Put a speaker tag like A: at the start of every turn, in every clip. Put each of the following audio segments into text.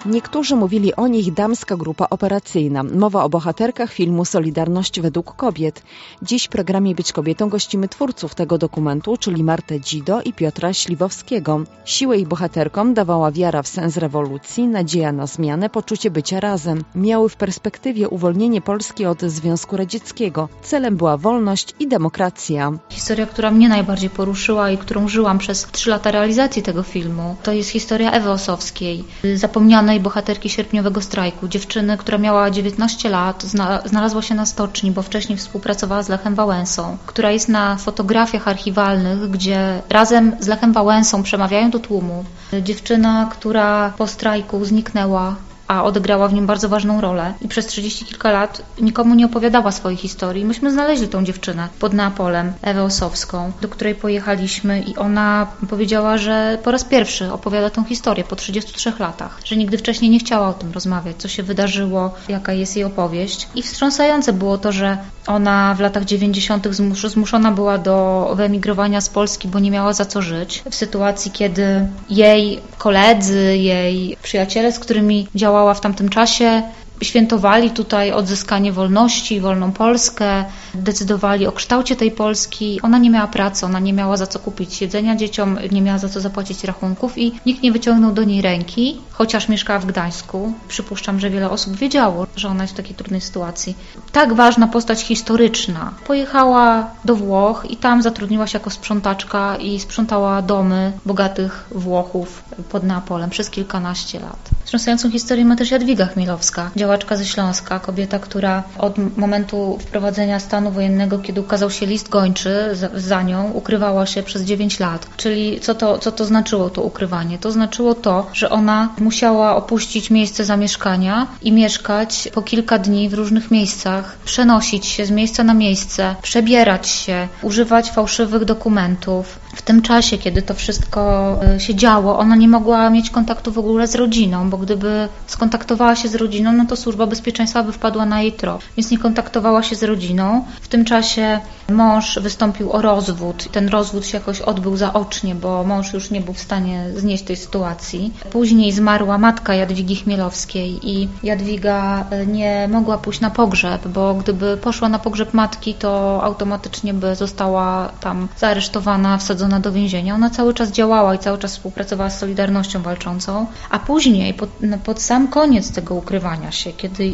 A: Niektórzy mówili o nich damska grupa operacyjna. Mowa o bohaterkach filmu Solidarność według kobiet. Dziś w programie Być kobietą gościmy twórców tego dokumentu, czyli Martę Dzido i Piotra Śliwowskiego. Siłę ich bohaterkom dawała wiara w sens rewolucji, nadzieja na zmianę, poczucie bycia razem. Miały w perspektywie uwolnienie Polski od Związku Radzieckiego. Celem była wolność i demokracja.
B: Historia, która mnie najbardziej poruszyła i którą żyłam przez 3 lata realizacji tego filmu, to jest historia Ewy Ossowskiej, zapomnianej bohaterki sierpniowego strajku. Dziewczyny, która miała 19 lat, znalazła się na stoczni, bo wcześniej współpracowała z Lechem Wałęsą, która jest na fotografiach archiwalnych, gdzie razem z Lechem Wałęsą przemawiają do tłumu. Dziewczyna, która po strajku zniknęła, a odegrała w nim bardzo ważną rolę i przez 30 kilka lat nikomu nie opowiadała swojej historii. Myśmy znaleźli tą dziewczynę pod Neapolem, Ewę Ossowską, do której pojechaliśmy i ona powiedziała, że po raz pierwszy opowiada tą historię po 33 latach, że nigdy wcześniej nie chciała o tym rozmawiać, co się wydarzyło, jaka jest jej opowieść. I wstrząsające było to, że ona w latach 90. zmuszona była do wyemigrowania z Polski, bo nie miała za co żyć. W sytuacji, kiedy jej koledzy, jej przyjaciele, z którymi działała w tamtym czasie, świętowali tutaj odzyskanie wolności, wolną Polskę, decydowali o kształcie tej Polski. Ona nie miała pracy, ona nie miała za co kupić jedzenia dzieciom, nie miała za co zapłacić rachunków i nikt nie wyciągnął do niej ręki, chociaż mieszkała w Gdańsku. Przypuszczam, że wiele osób wiedziało, że ona jest w takiej trudnej sytuacji. Tak ważna postać historyczna. Pojechała do Włoch i tam zatrudniła się jako sprzątaczka i sprzątała domy bogatych Włochów pod Neapolem przez kilkanaście lat. Wstrząsającą historię ma też Jadwiga Chmielowska, działaczka ze Śląska, kobieta, która od momentu wprowadzenia stanu wojennego, kiedy ukazał się list gończy za nią, ukrywała się przez 9 lat. Czyli co to znaczyło to ukrywanie? To znaczyło to, że ona musiała opuścić miejsce zamieszkania i mieszkać po kilka dni w różnych miejscach, przenosić się z miejsca na miejsce, przebierać się, używać fałszywych dokumentów. W tym czasie, kiedy to wszystko się działo, ona nie mogła mieć kontaktu w ogóle z rodziną, bo gdyby skontaktowała się z rodziną, no to Służba Bezpieczeństwa by wpadła na jej trop, więc nie kontaktowała się z rodziną. W tym czasie mąż wystąpił o rozwód. Ten rozwód się jakoś odbył zaocznie, bo mąż już nie był w stanie znieść tej sytuacji. Później zmarła matka Jadwigi Chmielowskiej i Jadwiga nie mogła pójść na pogrzeb, bo gdyby poszła na pogrzeb matki, to automatycznie by została tam zaaresztowana, wsadzona do więzienia. Ona cały czas działała i cały czas współpracowała z Solidarnością walczącą, a później pod sam koniec tego ukrywania się, kiedy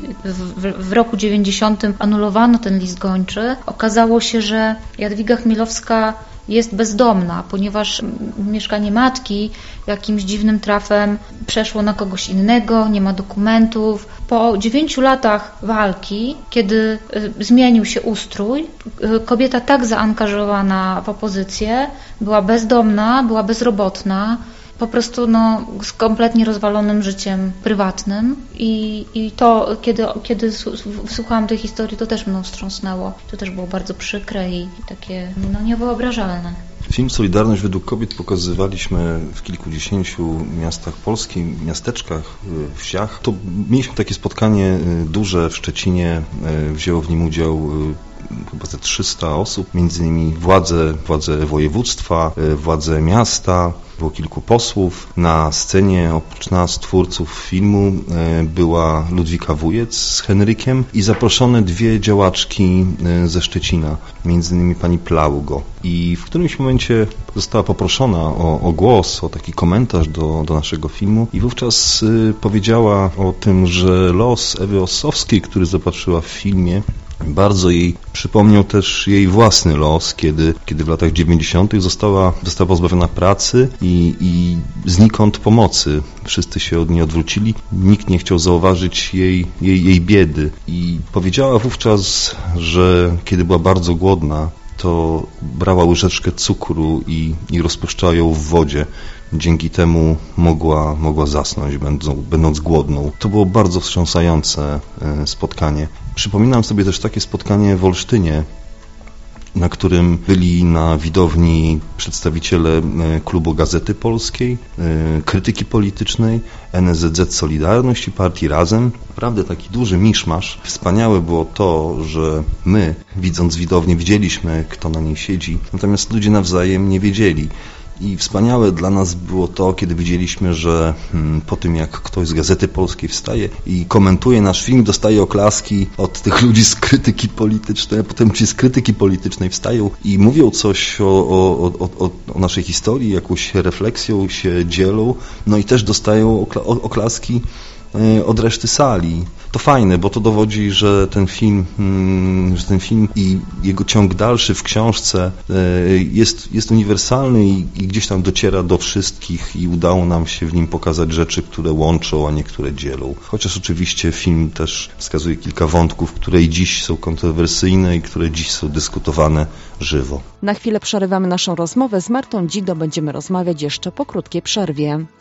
B: w roku 90 anulowano ten list gończy, okazało się, że Jadwiga Chmielowska jest bezdomna, ponieważ mieszkanie matki jakimś dziwnym trafem przeszło na kogoś innego, nie ma dokumentów. Po 9 latach walki, kiedy zmienił się ustrój, kobieta tak zaangażowana w opozycję, była bezdomna, była bezrobotna, po prostu z kompletnie rozwalonym życiem prywatnym i to, kiedy słuchałam tej historii, to też mną wstrząsnęło. To też było bardzo przykre i takie niewyobrażalne.
C: Film Solidarność według kobiet pokazywaliśmy w kilkudziesięciu miastach Polski, miasteczkach, wsiach. To mieliśmy takie spotkanie duże w Szczecinie, wzięło w nim udział chyba ze 300 osób, między innymi władze województwa, władze miasta, było kilku posłów. Na scenie oprócz nas, twórców filmu, była Ludwika Wujec z Henrykiem i zaproszone 2 działaczki ze Szczecina, między innymi pani Plaugo. I w którymś momencie została poproszona o głos, o taki komentarz do naszego filmu i wówczas powiedziała o tym, że los Ewy Ossowskiej, który zobaczyła w filmie, bardzo jej przypomniał też jej własny los, kiedy w latach 90. została pozbawiona pracy i znikąd pomocy. Wszyscy się od niej odwrócili, nikt nie chciał zauważyć jej biedy. I powiedziała wówczas, że kiedy była bardzo głodna, to brała łyżeczkę cukru i rozpuszczała ją w wodzie. Dzięki temu mogła zasnąć, będąc głodną. To było bardzo wstrząsające spotkanie. Przypominam sobie też takie spotkanie w Olsztynie, na którym byli na widowni przedstawiciele Klubu Gazety Polskiej, Krytyki Politycznej, NSZZ Solidarność i Partii Razem. Naprawdę taki duży miszmasz. Wspaniałe było to, że my, widząc widownię, widzieliśmy, kto na niej siedzi, natomiast ludzie nawzajem nie wiedzieli. I wspaniałe dla nas było to, kiedy widzieliśmy, że po tym jak ktoś z Gazety Polskiej wstaje i komentuje nasz film, dostaje oklaski od tych ludzi z krytyki politycznej, a potem ci z krytyki politycznej wstają i mówią coś o naszej historii, jakąś refleksją się dzielą, no i też dostają oklaski od reszty sali. To fajne, bo to dowodzi, że ten film i jego ciąg dalszy w książce jest uniwersalny i gdzieś tam dociera do wszystkich i udało nam się w nim pokazać rzeczy, które łączą, a niektóre dzielą. Chociaż oczywiście film też wskazuje kilka wątków, które i dziś są kontrowersyjne i które dziś są dyskutowane żywo.
A: Na chwilę przerywamy naszą rozmowę. Z Martą Dzido będziemy rozmawiać jeszcze po krótkiej przerwie.